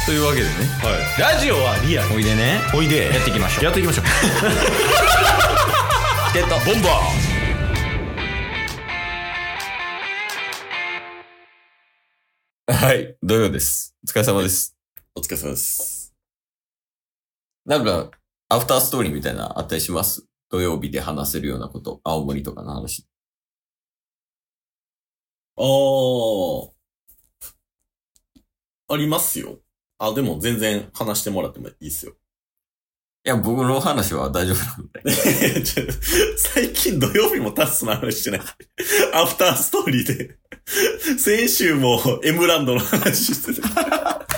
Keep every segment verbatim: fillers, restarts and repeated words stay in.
というわけでね、 はい、ラジオはリアル。 おいでね、 おいでやっていきましょう。 やっていきましょう。 ゲットボンバー。はい、土曜です。お疲れ様です。 お疲れ様です。 なんかアフターストーリーみたいなあったりします？土曜日で話せるようなこと、青森とかの話。 あー、ありますよ。あ、でも全然話してもらってもいいっすよ。 いや、僕の話は大丈夫なので。 最近土曜日もタスの話してない。アフターストーリーで。先週もエムランドの話してた。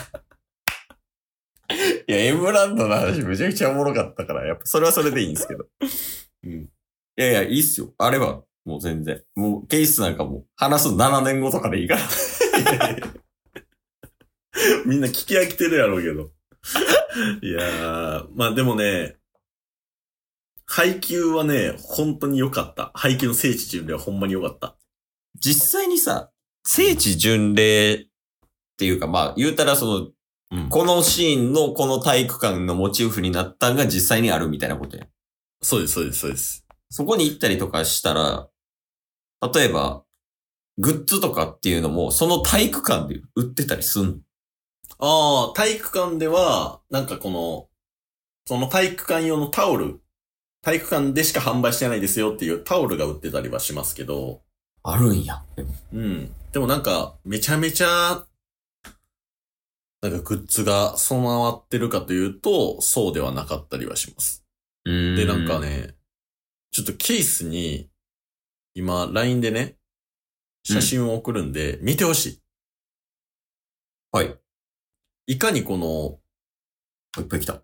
いや、エムランドの話めちゃくちゃおもろかったから、やっぱそれはそれでいいんですけど。うん。いやいや、いいっすよ。あれば、もう全然。もう、ケースなんかもう、話すななねんごとかでいいから。 みんな聞き飽きてるやろうけど。いやー、まあでもね、配給はね、本当に良かった。配給の聖地巡礼はほんまに良かった。 実際にさ、聖地巡礼っていうか、まあ、言うたらその、うん、このシーンのこの体育館のモチーフになったんが実際にあるみたいなことや。 そうです、そうです、そうです。 そこに行ったりとかしたら、例えば、グッズとかっていうのも、その体育館で売ってたりすんの？ ああ、体育館では、なんかこの、その体育館用のタオル、体育館でしか販売してないですよっていうタオルが売ってたりはしますけど。 あるんや。 うん。でもなんか、めちゃめちゃ、なんかグッズが備わってるかというと、そうではなかったりはします。 うーん。 で、なんかね、ちょっとケースに、今、ライン でね、写真を送るんで、見てほしい。 はい。 いかにこの、 いっぱい来た。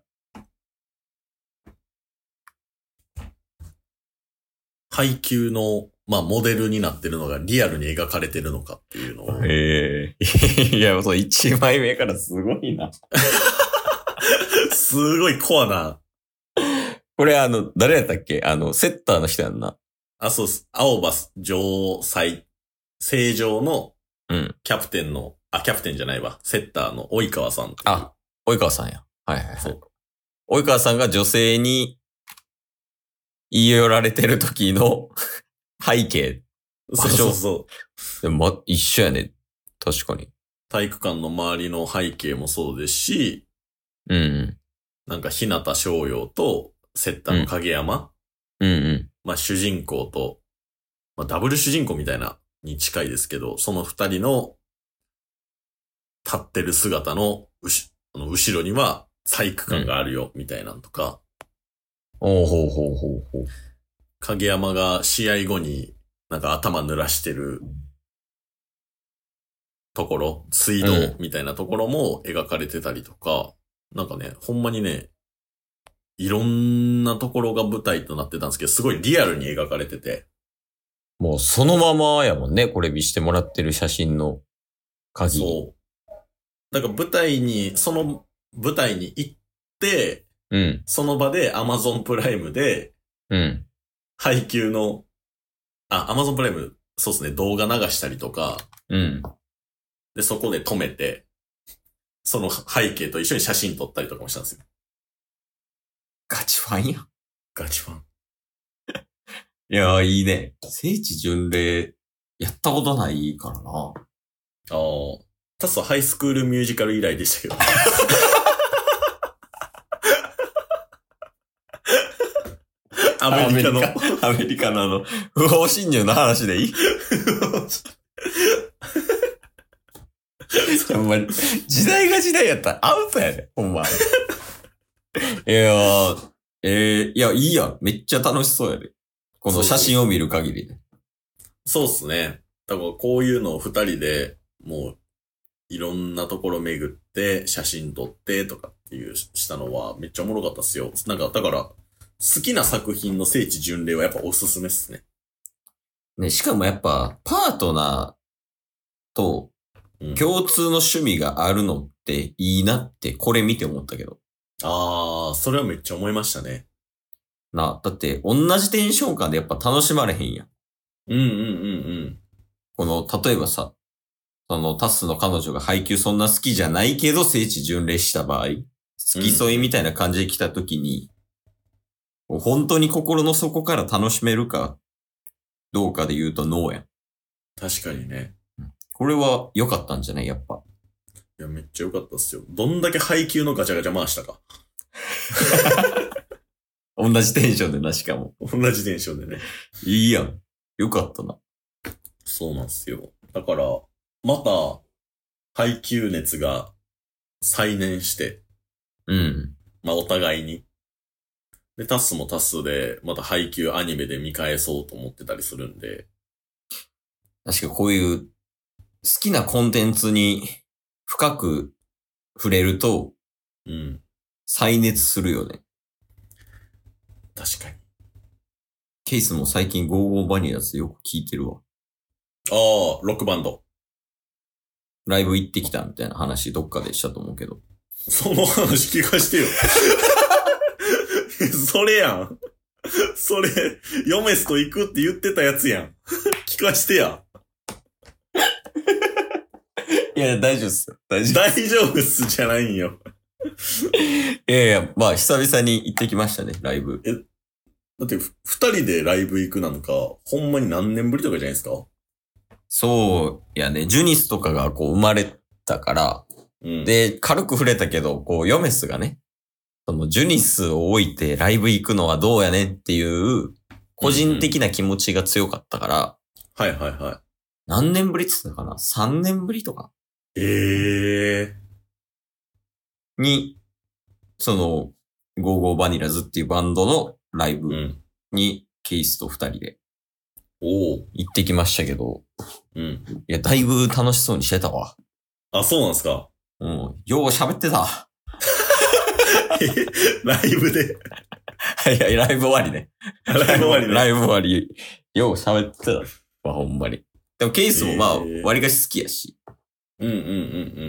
配給の、まあ、モデルになってるのがリアルに描かれてるのかっていうのを。 へえ。いや、そう、いちまいめからすごいな。 すごいコアな。 これあの、誰やったっけ？あの、セッターの人やんな。 あ、そうっす。青葉城西、正常の、 うん。 キャプテンの、あ、キャプテンじゃないわ。セッターの及川さん。 あ、及川さんや。はいはいはい。 そう。 及川さんが女性に言い寄られてる時の背景。 そうそうそう。 でも、ま、一緒やね。確かに。 体育館の周りの背景もそうですし、 うん、うん。 なんか、日向翔陽と、セッターの影山。 うん、うん、うん。 まあ、主人公と、まあ、ダブル主人公みたいな、に近いですけど、その二人の、立ってる姿の、うし、あの、後ろには、体育館があるよ、みたいなんとか。 おうほうほうほうほう。 影山が試合後に、なんか頭濡らしてる、ところ、水道みたいなところも描かれてたりとか、うん、なんかね、ほんまにね、いろんなところが舞台となってたんですけど、すごいリアルに描かれてて。 もうそのままやもんね、これ見してもらってる写真の鍵。 そう。だから舞台に、その舞台に行って、 うん。 その場で Amazon プライムで、 うん。 配給の、あ、Amazon プライム、そうですね、動画流したりとか、 うん。 で、そこで止めて、その背景と一緒に写真撮ったりとかもしたんですよ。 ガチファンや。 ガチファン。 いやー、いいね。聖地巡礼、やったことないからな。 ああ。タスはハイスクールミュージカル以来でしたけど。アメリカの。 アメリカのあの、不法侵入の話でいい？ほんまに。時代が時代やったらアウトやで、ほんま。いやー、えー、いや、いいやん。めっちゃ楽しそうやで。この写真を見る限りで。 そうっすね。だからこういうのを二人で、もう、いろんなところ巡って、写真撮ってとかっていうしたのはめっちゃおもろかったっすよ。なんか、だから、好きな作品の聖地巡礼はやっぱおすすめっすね。 ね、しかもやっぱ、パートナーと共通の趣味があるのっていいなってこれ見て思ったけど。 ああ、それはめっちゃ思いましたね。 な、だって同じテンション感でやっぱ楽しまれへんやん。 うんうんうんうん。 この、例えばさ、 そのタスの彼女が配給そんな好きじゃないけど聖地巡礼した場合、付き添いみたいな感じで来た時に、うん、本当に心の底から楽しめるかどうかで言うとノーやん。 確かにね。 これは良かったんじゃないやっぱ。 いや、めっちゃ良かったっすよ。どんだけ配給のガチャガチャ回したか。 同じテンションでな、しかも。 同じテンションでね。 いいやん。よかったな。 そうなんすよ。だから、また、配給熱が再燃して。 うん。 まあ、お互いに。で、タスもタスで、また配給アニメで見返そうと思ってたりするんで。 確かこういう好きなコンテンツに深く触れると、 うん。 再熱するよね。 確かに。 ケースも最近ゴーゴーバニラスよく聞いてるわ。 ああ、ロックバンド。 ライブ行ってきたみたいな話どっかでしたと思うけど。 その話聞かしてよ。それやん。それ、ヨメスと行くって言ってたやつやん。聞かしてや。 いや、大丈夫っすよ。大丈夫。 大丈夫っすじゃないんよ。 いやいや、まあ、久々に行ってきましたね、ライブ。 え、だって、二人でライブ行くなんか、ほんまに何年ぶりとかじゃないですか？ そうやね、ジュニスとかがこう生まれたから、うん、で、軽く触れたけど、こう、ヨメスがね、そのジュニスを置いてライブ行くのはどうやねんっていう、個人的な気持ちが強かったから、 うんうん、はいはいはい。 何年ぶりって言ったかな ?さん 年ぶりとかええー。に、その、ゴーゴーバニラズっていうバンドのライブに、ケイスと二人で、 おー行ってきましたけど、 うん。 いや、だいぶ楽しそうにしてたわ。 あ、そうなんすか？ うん。よう喋ってた。 ライブでいや、ライブ終わりね。 ライブ終わりね。 ライブ終わり。よう喋ってたわ、ほんまに。でもケースもまあ、割がし好きやし。 うんうんうんうん。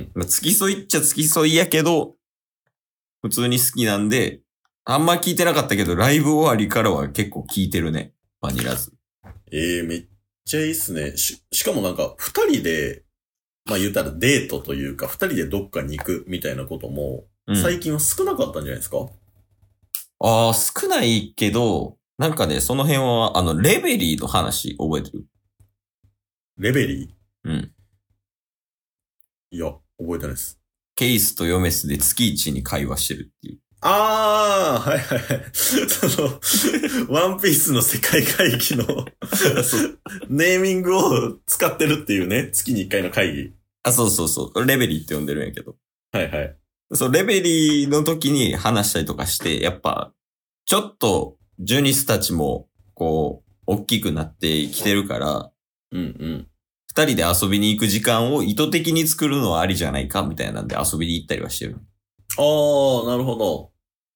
まあ、付き添いっちゃ付き添いやけど、普通に好きなんで、あんま聞いてなかったけど、ライブ終わりからは結構聞いてるね。バニラズ。 ええー、めっちゃいいっすね。し、しかもなんか、二人で、まあ言うたらデートというか、二人でどっかに行くみたいなことも、最近は少なかったんじゃないですか？うん、 ああ、少ないけど、なんかね、その辺は、あの、レベリーの話覚えてる？ レベリー？ うん。 いや、覚えてないです。 ケイスとヨメスで月一に会話してるっていう。 ああ、はいはいはい。その、ワンピースの世界会議のネーミングを使ってるっていうね、月に一回の会議。 あ、そうそうそう。レベリーって呼んでるんやけど。 はいはい。 そう、レベリーの時に話したりとかして、やっぱ、ちょっと、ジュニスたちも、こう、大きくなってきてるから、 うんうん。 二人で遊びに行く時間を意図的に作るのはありじゃないかみたいなんで遊びに行ったりはしてる。 ああ、なるほど。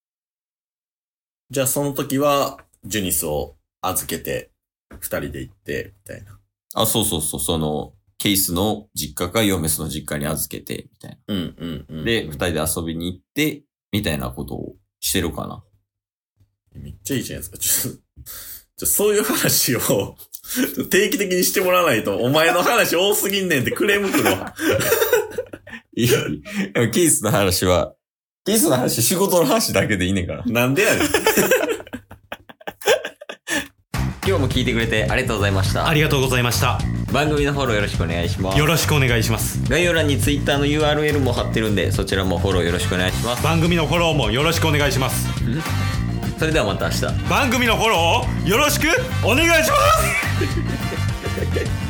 じゃあその時は、ジュニスを預けて、二人で行って、みたいな。 あ、そうそうそう、その、ケイスの実家かヨメスの実家に預けて、みたいな。 うんうんうん、うん。で、 二人で遊びに行って、みたいなことをしてるかな。 めっちゃいいじゃないですか。ちょっと、ちょそういう話を定期的にしてもらわないと、お前の話多すぎんねんってクレーム来るわ。 いや、ケイスの話は、ケイスの話仕事の話だけでいいねんから。 なんでやねん。 今日も聞いてくれてありがとうございました。 ありがとうございました。 番組のフォローよろしくお願いします。 よろしくお願いします。 概要欄に Twitter の ユーアールエル も貼ってるんで、そちらもフォローよろしくお願いします。 番組のフォローもよろしくお願いします。 それではまた明日。 番組のフォローをよろしくお願いします。